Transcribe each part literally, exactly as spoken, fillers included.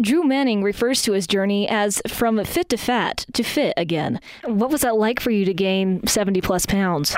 Drew Manning refers to his journey as from fit to fat to fit again. What was that like for you to gain seventy plus pounds?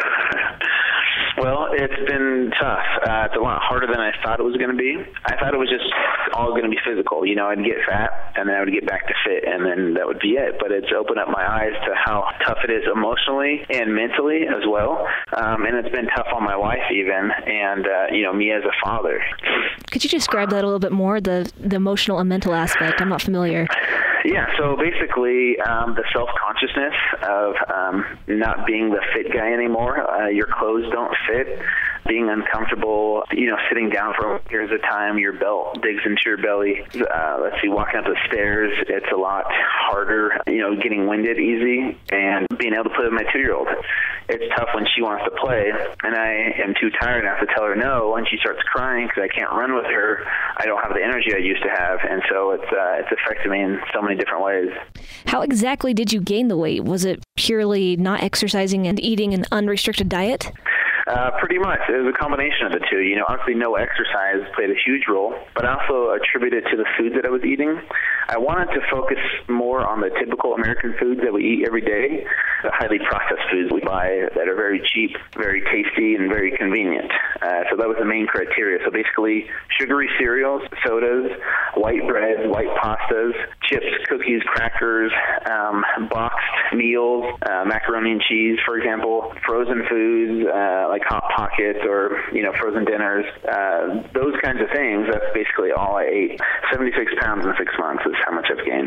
Well, it's been tough. Uh, it's a lot harder than I thought it was going to be. I thought it was just all going to be physical. You know, I'd get fat, and then I would get back to fit, and then that would be it. But it's opened up my eyes to how tough it is emotionally and mentally as well. Um, and it's been tough on my wife even, and, uh, you know, me as a father. Could you describe that a little bit more, the, the emotional and mental aspect? I'm not familiar. Yeah, so basically um, the self-consciousness of um, not being the fit guy anymore. Uh, your clothes don't fit, being uncomfortable, you know, sitting down for periods of time, your belt digs into your belly. Uh, let's see, walking up the stairs, it's a lot harder, you know, getting winded easy, and being able to play with my two-year-old. It's tough when she wants to play, and I am too tired and I have to tell her no, and she starts crying because I can't run with her. I don't have the energy I used to have, and so it's uh, it's affected me in so many different ways. How exactly did you gain the weight? Was it purely not exercising and eating an unrestricted diet? Uh, pretty much. It was a combination of the two. You know, obviously no exercise played a huge role, but I also attributed it to the foods that I was eating. I wanted to focus more on the typical American foods that we eat every day, the highly processed foods we buy that are very cheap, very tasty, and very convenient. Uh, so that was the main criteria. So basically sugary cereals, sodas, white bread, white pastas, chips, cookies, crackers, um, boxed meals, uh, macaroni and cheese, for example, frozen foods, uh, like Hot Pockets or, you know, frozen dinners, uh, those kinds of things. That's basically all I ate. seventy-six pounds in six months is how much I've gained.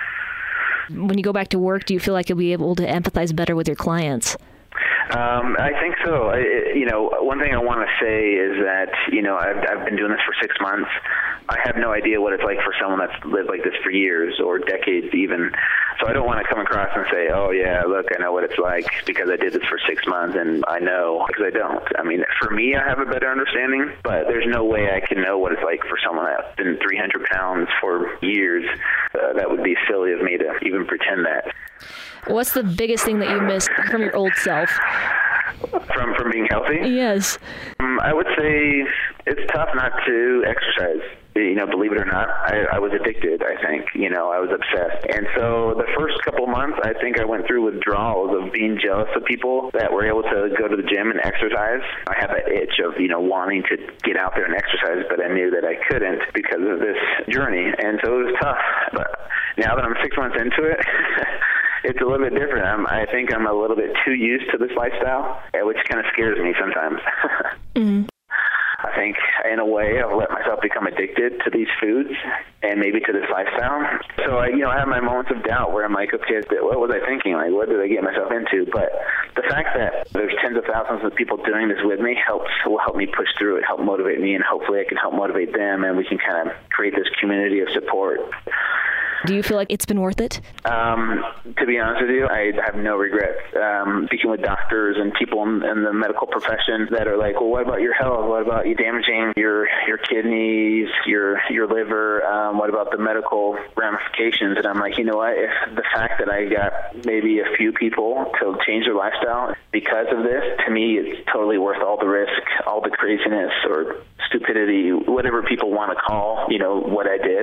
When you go back to work, do you feel like you'll be able to empathize better with your clients? Um, I think so. I, you know, one thing I want to say is that, you know, I've, I've been doing this for six months. I have no idea what it's like for someone that's lived like this for years or decades even. So I don't want to come across and say, oh, yeah, look, I know what it's like because I did this for six months and I know, because I don't. I mean, for me, I have a better understanding, but there's no way I can know what it's like for someone that's been three hundred pounds for years. Uh, that would be silly of me to even pretend that. What's the biggest thing that you missed from your old self? From from being healthy? Yes. Um, I would say it's tough not to exercise. You know, believe it or not, I, I was addicted, I think. You know, I was obsessed. And so the first couple months, I think I went through withdrawals of being jealous of people that were able to go to the gym and exercise. I had that itch of, you know, wanting to get out there and exercise, but I knew that I couldn't because of this journey. And so it was tough. But now that I'm six months into it, it's a little bit different. I'm, I think I'm a little bit too used to this lifestyle, which kind of scares me sometimes. Mm-hmm. I think, in a way, I've let myself become addicted to these foods and maybe to this lifestyle. So, I, you know, I have my moments of doubt where I'm like, okay, what was I thinking? Like, what did I get myself into? But the fact that there's tens of thousands of people doing this with me helps will help me push through it, help motivate me, and hopefully I can help motivate them, and we can kind of create this community of support. Do you feel like it's been worth it? Um, to be honest with you, I have no regrets. Um, speaking with doctors and people in, in the medical profession that are like, well, what about your health? What about you damaging your, your kidneys, your your liver? Um, what about the medical ramifications? And I'm like, you know what? If the fact that I got maybe a few people to change their lifestyle because of this, to me, it's totally worth all the risk, all the craziness or stupidity, whatever people want to call, you know, what I did.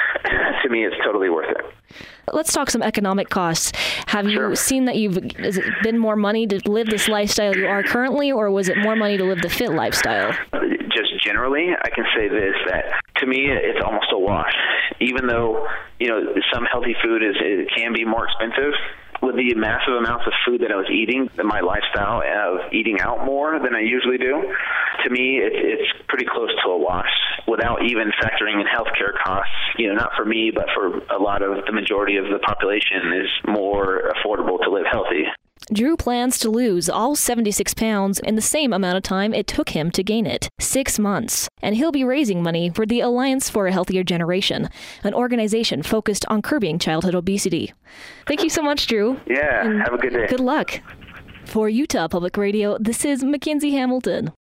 To me, it's totally worth it. Let's talk some economic costs. Have Sure. you seen that you've, has it been more money to live this lifestyle you are currently, or was it more money to live the fit lifestyle? Just generally, I can say this, that to me, it's almost a wash. Even though, you know, some healthy food is it can be more expensive, with the massive amounts of food that I was eating, my lifestyle of eating out more than I usually do, to me, it, it's pretty close to a wash without even factoring in healthcare costs. You know, not for me, but for a lot of the majority of the population is more affordable to live healthy. Drew plans to lose all seventy-six pounds in the same amount of time it took him to gain it, six months. And he'll be raising money for the Alliance for a Healthier Generation, an organization focused on curbing childhood obesity. Thank you so much, Drew. Yeah, and have a good day. Good luck. For Utah Public Radio, this is Mackenzie Hamilton.